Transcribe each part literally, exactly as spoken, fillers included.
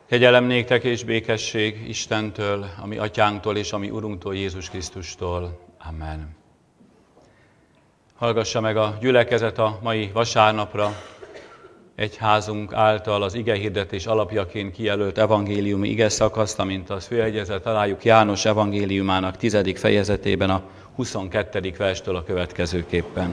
Kegyelem néktek és békesség Istentől, a mi atyánktól és a mi Urunktól, Jézus Krisztustól. Amen. Hallgassa meg a gyülekezet a mai vasárnapra egyházunk által az igehirdetés alapjaként kijelölt evangéliumi igeszakaszt, amint az főjegyezet találjuk János evangéliumának tizedik fejezetében a huszonkettedik verstől a következőképpen.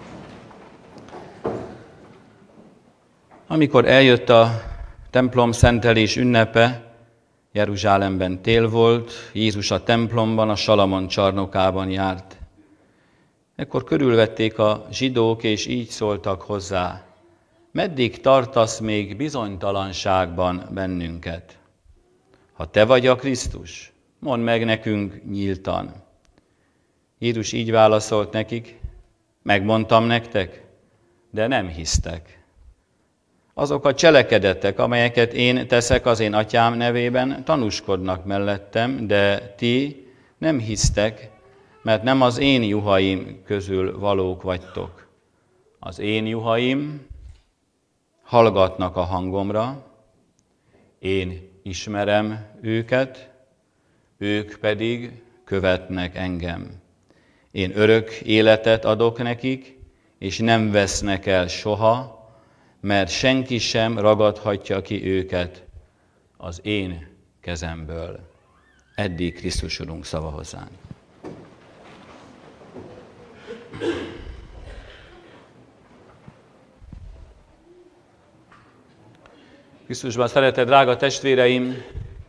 Amikor eljött a templom szentelés ünnepe, Jeruzsálemben tél volt, Jézus a templomban, a Salamon csarnokában járt. Ekkor körülvették a zsidók, és így szóltak hozzá: meddig tartasz még bizonytalanságban bennünket? Ha te vagy a Krisztus, mondd meg nekünk nyíltan. Jézus így válaszolt nekik: megmondtam nektek, de nem hisztek. Azok a cselekedetek, amelyeket én teszek az én atyám nevében, tanúskodnak mellettem, de ti nem hisztek, mert nem az én juhaim közül valók vagytok. Az én juhaim hallgatnak a hangomra, én ismerem őket, ők pedig követnek engem. Én örök életet adok nekik, és nem vesznek el soha, mert senki sem ragadhatja ki őket az én kezemből. Eddig Krisztus Urunk szava hozzánk. Krisztusban szeretett drága testvéreim,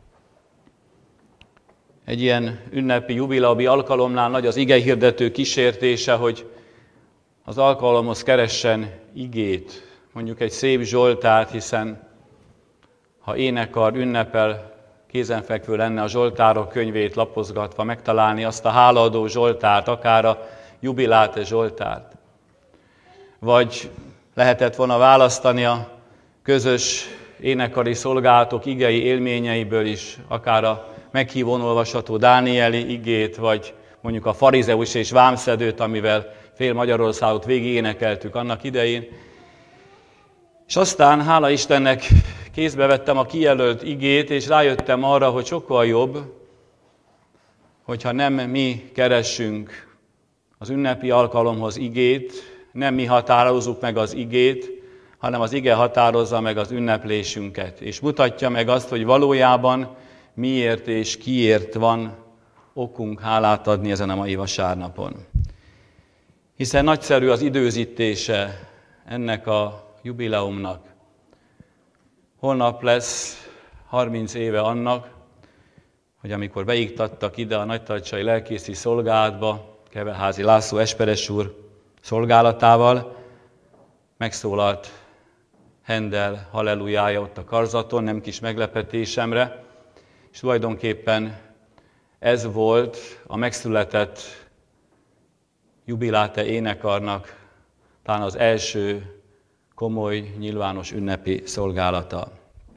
egy ilyen ünnepi, jubileumi alkalomnál nagy az igehirdető kísértése, hogy az alkalomhoz keressen igét, mondjuk egy szép zsoltárt, hiszen ha énekar ünnepel, kézenfekvő lenne a zsoltárok könyvét lapozgatva megtalálni azt a hálaadó zsoltárt, akár a jubiláte zsoltárt. Vagy lehetett volna választani a közös énekari szolgálatok igei élményeiből is, akár a meghívón olvasható Dánieli igét, vagy mondjuk a farizeus és vámszedőt, amivel fél Magyarországot végig énekeltük annak idején. És aztán, hála Istennek, kézbe vettem a kijelölt igét, és rájöttem arra, hogy sokkal jobb, hogyha nem mi keressünk az ünnepi alkalomhoz igét, nem mi határozzuk meg az igét, hanem az ige határozza meg az ünneplésünket, és mutatja meg azt, hogy valójában miért és kiért van okunk hálát adni ezen a mai vasárnapon. Hiszen nagyszerű az időzítése ennek a jubileumnak. Holnap lesz harminc éve annak, hogy amikor beiktattak ide a nagytartsai lelkészi szolgálatba, Keveházi László esperes úr szolgálatával, megszólalt Händel hallelujája ott a karzaton, nem kis meglepetésemre, és tulajdonképpen ez volt a megszületett jubiláte énekarnak talán az első komoly, nyilvános ünnepi szolgálata.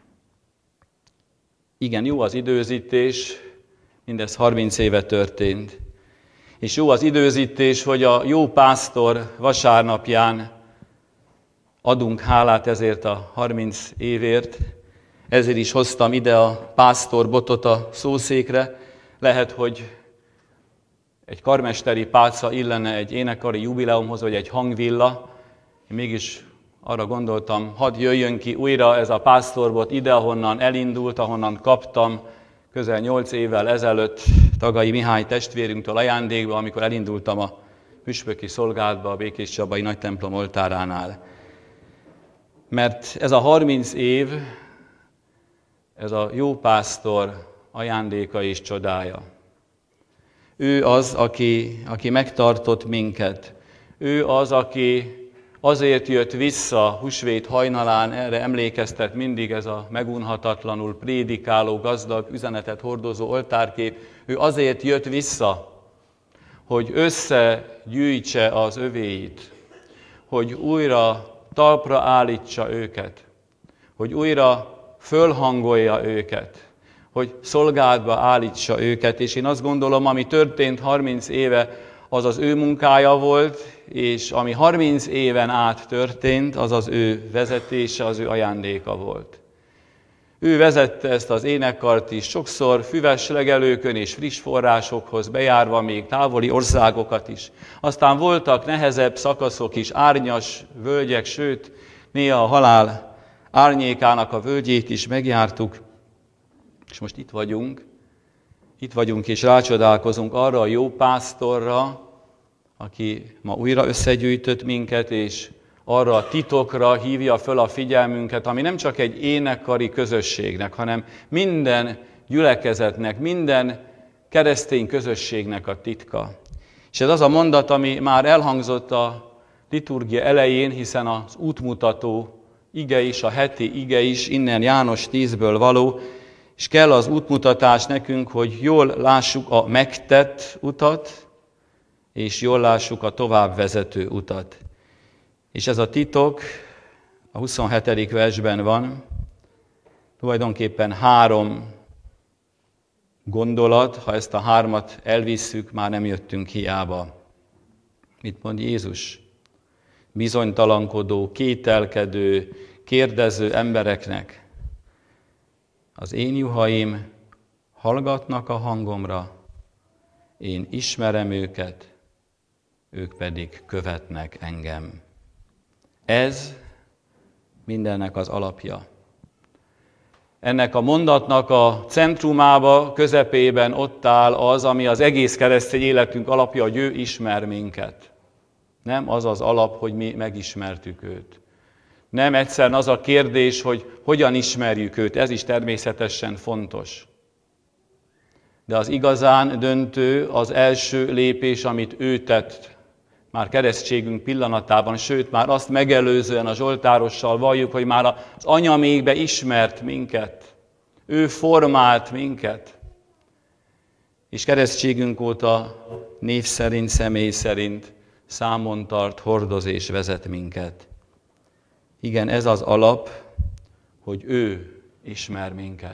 Igen, jó az időzítés, mindez harminc éve történt. És jó az időzítés, hogy a jó pásztor vasárnapján adunk hálát ezért a harminc évért. Ezért is hoztam ide a pásztorbotot a szószékre. Lehet, hogy egy karmesteri pálca illene egy énekari jubileumhoz, vagy egy hangvilla. Én mégis arra gondoltam, hadd jöjjön ki újra ez a pásztorbot ide, ahonnan elindult, ahonnan kaptam közel nyolc évvel ezelőtt Tagai Mihály testvérünktől ajándékba, amikor elindultam a püspöki szolgálatba a Békés Csabai nagy templom oltáránál. Mert ez a harminc év, ez a jó pásztor ajándéka és csodája. Ő az, aki, aki megtartott minket. Ő az, aki azért jött vissza húsvét hajnalán, erre emlékeztet mindig ez a megunhatatlanul prédikáló, gazdag üzenetet hordozó oltárkép. Ő azért jött vissza, hogy összegyűjtse az övéit, hogy újra talpra állítsa őket, hogy újra fölhangolja őket, hogy szolgálatba állítsa őket. És én azt gondolom, ami történt harminc éve, az az ő munkája volt, és ami harminc éven át történt, az az ő vezetése, az ő ajándéka volt. Ő vezette ezt az énekkart is, sokszor füves legelőkön és friss forrásokhoz bejárva még távoli országokat is. Aztán voltak nehezebb szakaszok is, árnyas völgyek, sőt, néha a halál árnyékának a völgyét is megjártuk. És most itt vagyunk, itt vagyunk és rácsodálkozunk arra a jó pásztorra, aki ma újra összegyűjtött minket, és arra a titokra hívja föl a figyelmünket, ami nem csak egy énekkari közösségnek, hanem minden gyülekezetnek, minden keresztény közösségnek a titka. És ez az a mondat, ami már elhangzott a liturgia elején, hiszen az útmutató ige is, a heti ige is, innen János tízből való, és kell az útmutatás nekünk, hogy jól lássuk a megtett utat, és jól lássuk a továbbvezető utat. És ez a titok a huszonhetedik versben van, tulajdonképpen három gondolat, ha ezt a hármat elvisszük, már nem jöttünk hiába. Mit mond Jézus? Bizonytalankodó, kételkedő, kérdező embereknek. Az én juhaim hallgatnak a hangomra, én ismerem őket, ők pedig követnek engem. Ez mindennek az alapja. Ennek a mondatnak a centrumába, közepében ott áll az, ami az egész keresztény életünk alapja, hogy ő ismer minket. Nem az az alap, hogy mi megismertük őt. Nem egyszerűen az a kérdés, hogy hogyan ismerjük őt, ez is természetesen fontos. De az igazán döntő, az első lépés, amit ő tett, már keresztségünk pillanatában, sőt, már azt megelőzően a zsoltárossal valljuk, hogy már az anyamékbe ismert minket. Ő formált minket. És keresztségünk óta név szerint, személy szerint számon tart, hordoz és vezet minket. Igen, ez az alap, hogy ő ismer minket.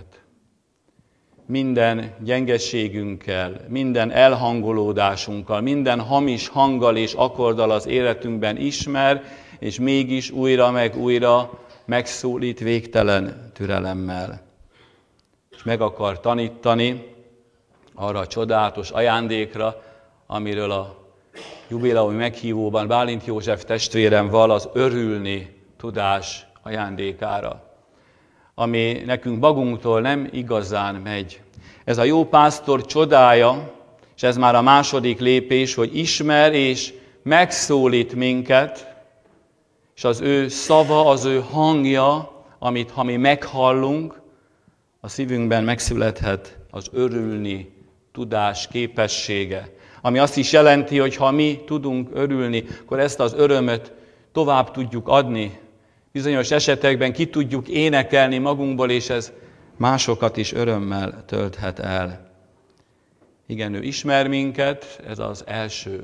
Minden gyengeségünkkel, minden elhangolódásunkkal, minden hamis hanggal és akkorddal az életünkben ismer, és mégis újra meg újra megszólít végtelen türelemmel. És meg akar tanítani arra a csodálatos ajándékra, amiről a jubileumi meghívóban Bálint József testvérem val, az örülni tudás ajándékára, ami nekünk magunktól nem igazán megy. Ez a jó pásztor csodája, és ez már a második lépés, hogy ismer és megszólít minket, és az ő szava, az ő hangja, amit ha mi meghallunk, a szívünkben megszülethet az örülni tudás képessége. Ami azt is jelenti, hogy ha mi tudunk örülni, akkor ezt az örömöt tovább tudjuk adni. Bizonyos esetekben ki tudjuk énekelni magunkból, és ez másokat is örömmel tölthet el. Igen, ő ismer minket, ez az első.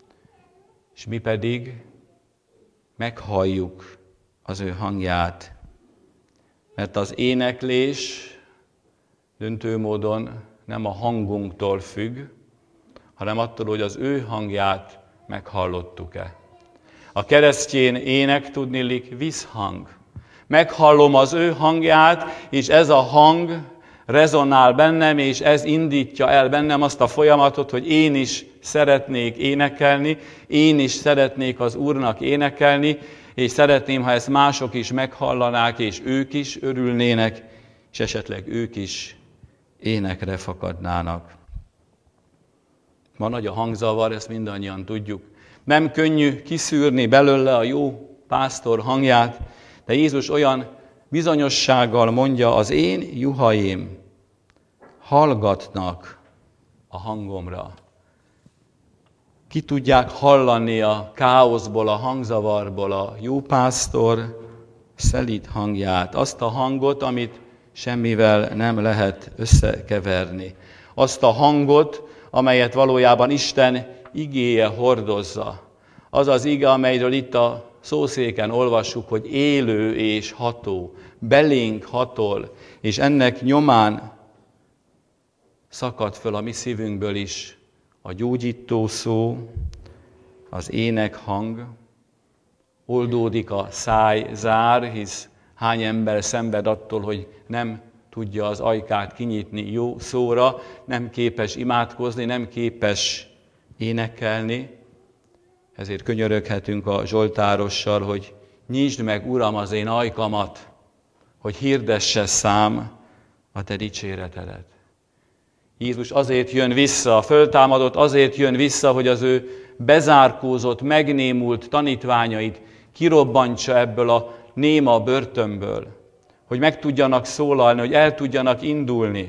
És mi pedig meghalljuk az ő hangját. Mert az éneklés döntő módon nem a hangunktól függ, hanem attól, hogy az ő hangját meghallottuk-e. A keresztjén ének tudniillik visszhang. Meghallom az ő hangját, és ez a hang rezonál bennem, és ez indítja el bennem azt a folyamatot, hogy én is szeretnék énekelni, én is szeretnék az Úrnak énekelni, és szeretném, ha ezt mások is meghallanák, és ők is örülnének, és esetleg ők is énekre fakadnának. Ma nagy a hangzavar, ezt mindannyian tudjuk. Nem könnyű kiszűrni belőle a jó pásztor hangját, de Jézus olyan bizonyossággal mondja, az én juhaim hallgatnak a hangomra. Ki tudják hallani a káoszból, a hangzavarból a jó pásztor szelíd hangját, azt a hangot, amit semmivel nem lehet összekeverni. Azt a hangot, amelyet valójában Isten igéje hordozza. Az az ige, amelyről itt a szószéken olvassuk, hogy élő és ható, belénk hatol, és ennek nyomán szakad föl a mi szívünkből is a gyógyító szó, az énekhang, oldódik a szájzár, hisz hány ember szenved attól, hogy nem tudja az ajkát kinyitni jó szóra, nem képes imádkozni, nem képes énekelni. Ezért könyöröghetünk a zsoltárossal, hogy nyisd meg, Uram, az én ajkamat, hogy hirdesse szám a te dicséretedet. Jézus azért jön vissza, a föltámadott azért jön vissza, hogy az ő bezárkózott, megnémult tanítványait kirobbantsa ebből a néma börtönből, hogy meg tudjanak szólalni, hogy el tudjanak indulni,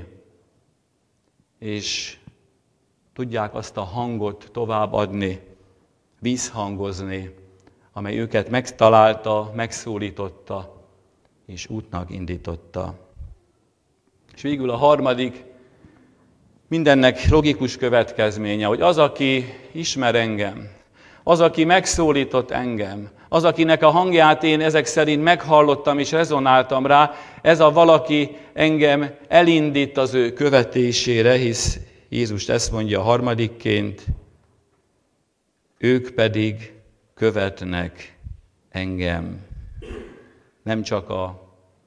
és tudják azt a hangot továbbadni, vízhangozni, amely őket megtalálta, megszólította, és útnak indította. És végül a harmadik, mindennek logikus következménye, hogy az, aki ismer engem, az, aki megszólított engem, az, akinek a hangját én ezek szerint meghallottam és rezonáltam rá, ez a valaki engem elindít az ő követésére, hisz Jézus ezt mondja harmadikként, ők pedig követnek engem. Nem csak a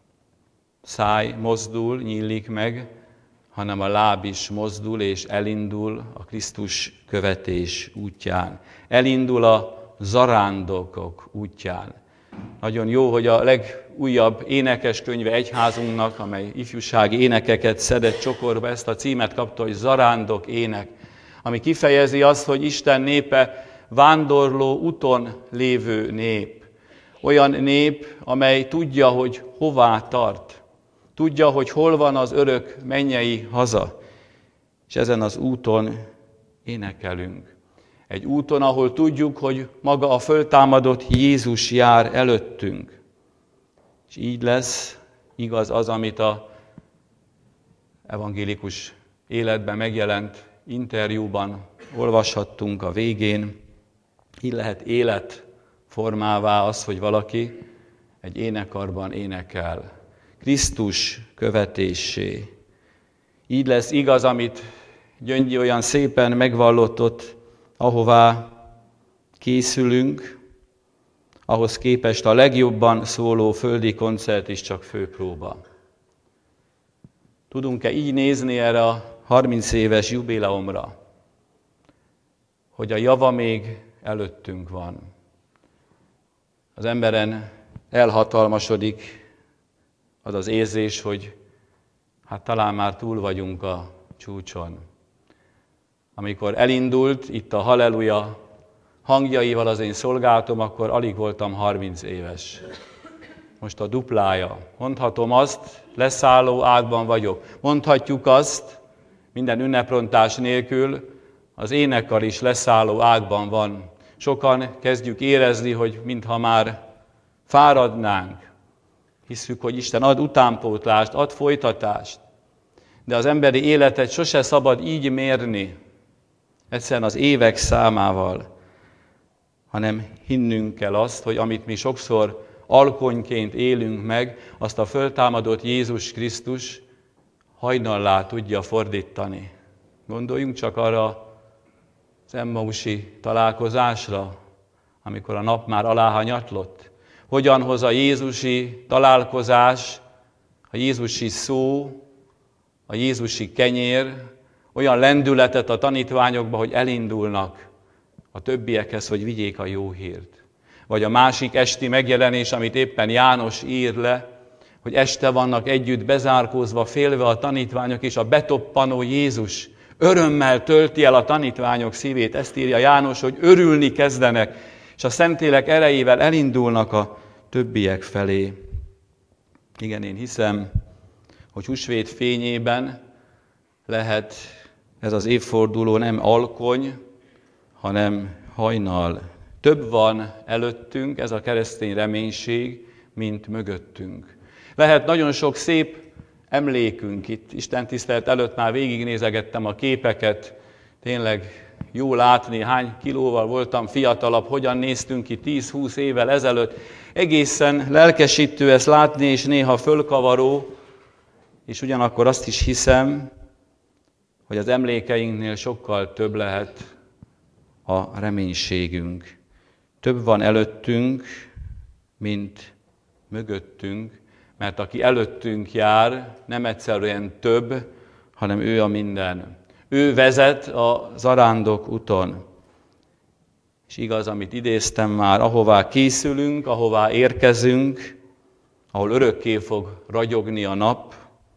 száj mozdul, nyílik meg, hanem a láb is mozdul és elindul a Krisztus követés útján. Elindul a zarándokok útján. Nagyon jó, hogy a legújabb énekeskönyve egyházunknak, amely ifjúsági énekeket szedett csokorba, ezt a címet kapta, hogy Zarándok ének, ami kifejezi azt, hogy Isten népe vándorló úton lévő nép. Olyan nép, amely tudja, hogy hová tart. Tudja, hogy hol van az örök mennyei haza. És ezen az úton énekelünk. Egy úton, ahol tudjuk, hogy maga a föltámadott Jézus jár előttünk. És így lesz igaz az, amit a evangélikus életben megjelent interjúban olvashattunk a végén. Így lehet életformává az, hogy valaki egy énekarban énekel. Krisztus követésé. Így lesz igaz, amit Gyöngyi olyan szépen megvallott ott, ahová készülünk, ahhoz képest a legjobban szóló földi koncert is csak főpróba. Tudunk-e így nézni erre a harminc éves jubileumra, hogy a java még előttünk van. Az emberen elhatalmasodik az az érzés, hogy hát talán már túl vagyunk a csúcson. Amikor elindult itt a halleluja hangjaival az én szolgálatom, akkor alig voltam harminc éves. Most a duplája. Mondhatom azt, leszálló ágban vagyok. Mondhatjuk azt, minden ünneprontás nélkül, az énekkar is leszálló ágban van. Sokan kezdjük érezni, hogy mintha már fáradnánk. Hisszük, hogy Isten ad utánpótlást, ad folytatást. De az emberi életet sose szabad így mérni, egyszerűen az évek számával, hanem hinnünk kell azt, hogy amit mi sokszor alkonyként élünk meg, azt a föltámadott Jézus Krisztus hajnallá tudja fordítani. Gondoljunk csak arra az emmausi találkozásra, amikor a nap már aláhanyatlott. Hogyan hoz a jézusi találkozás, a jézusi szó, a jézusi kenyér olyan lendületet a tanítványokba, hogy elindulnak a többiekhez, hogy vigyék a jó hírt. Vagy a másik esti megjelenés, amit éppen János ír le, hogy este vannak együtt bezárkózva, félve a tanítványok, és a betoppanó Jézus örömmel tölti el a tanítványok szívét. Ezt írja János, hogy örülni kezdenek, és a Szentlélek erejével elindulnak a többiek felé. Igen, én hiszem, hogy húsvét fényében lehet ez az évforduló nem alkony, hanem hajnal. Több van előttünk, ez a keresztény reménység, mint mögöttünk. Lehet nagyon sok szép emlékünk itt. Istentisztelet előtt már végignézegettem a képeket. Tényleg jó látni, hány kilóval voltam fiatalabb, hogyan néztünk ki tíz-húsz évvel ezelőtt. Egészen lelkesítő ezt látni, és néha fölkavaró, és ugyanakkor azt is hiszem, hogy az emlékeinknél sokkal több lehet a reménységünk. Több van előttünk, mint mögöttünk, mert aki előttünk jár, nem egyszerűen több, hanem ő a minden. Ő vezet a zarándok úton. És igaz, amit idéztem már, ahová készülünk, ahová érkezünk, ahol örökké fog ragyogni a nap,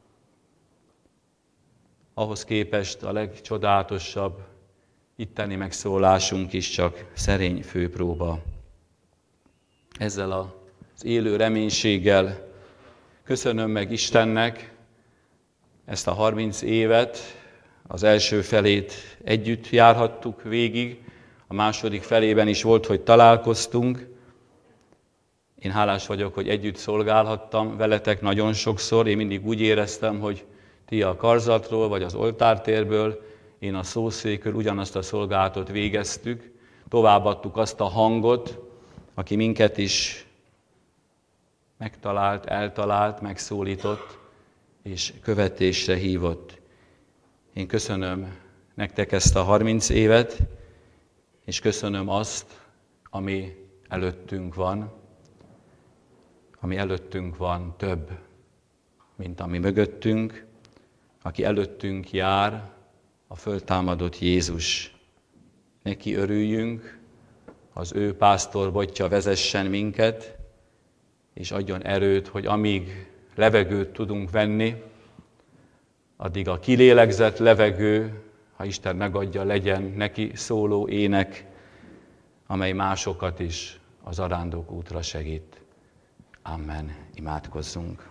ahhoz képest a legcsodálatosabb itteni megszólásunk is csak szerény főpróba. Ezzel az élő reménységgel köszönöm meg Istennek ezt a harminc évet, az első felét együtt járhattuk végig, a második felében is volt, hogy találkoztunk. Én hálás vagyok, hogy együtt szolgálhattam veletek nagyon sokszor. Én mindig úgy éreztem, hogy ti a karzatról vagy az oltártérből, én a szószékről ugyanazt a szolgálatot végeztük. Továbbadtuk azt a hangot, aki minket is megtalált, eltalált, megszólított és követésre hívott. Én köszönöm nektek ezt a harminc évet, és köszönöm azt, ami előttünk van, ami előttünk van több, mint ami mögöttünk, aki előttünk jár, a föltámadott Jézus. Neki örüljünk, az ő pásztorbotja vezessen minket, és adjon erőt, hogy amíg levegőt tudunk venni, addig a kilélegzett levegő, ha Isten megadja, legyen neki szóló ének, amely másokat is az zarándok útra segít. Amen. Imádkozzunk.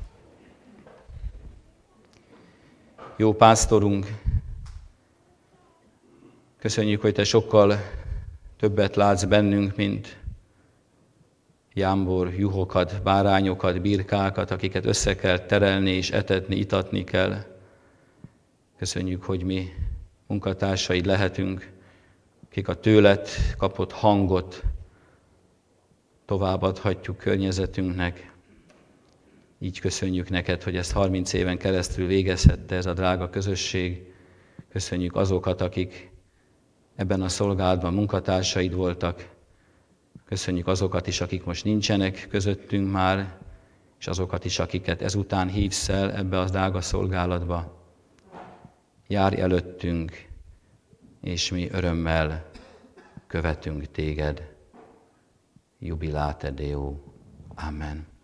Jó pásztorunk, köszönjük, hogy te sokkal többet látsz bennünk, mint jámbor, juhokat, bárányokat, birkákat, akiket össze kell terelni és etetni, itatni kell. Köszönjük, hogy mi munkatársaid lehetünk, akik a tőled kapott hangot továbbadhatjuk környezetünknek. Így köszönjük neked, hogy ezt harminc éven keresztül végezhette ez a drága közösség. Köszönjük azokat, akik ebben a szolgálatban munkatársaid voltak. Köszönjük azokat is, akik most nincsenek közöttünk már, és azokat is, akiket ezután hívsz el ebbe a drága szolgálatba. Járj előttünk, és mi örömmel követünk téged. Jubilate Deo. Amen.